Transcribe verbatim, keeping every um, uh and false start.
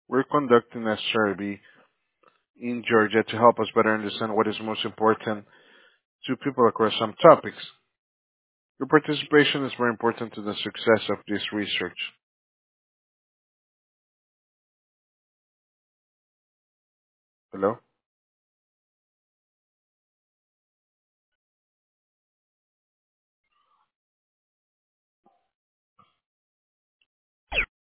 We're conducting a survey in Georgia to help us better understand what is most important to people across some topics. Your participation is very important to the success of this research. Hello?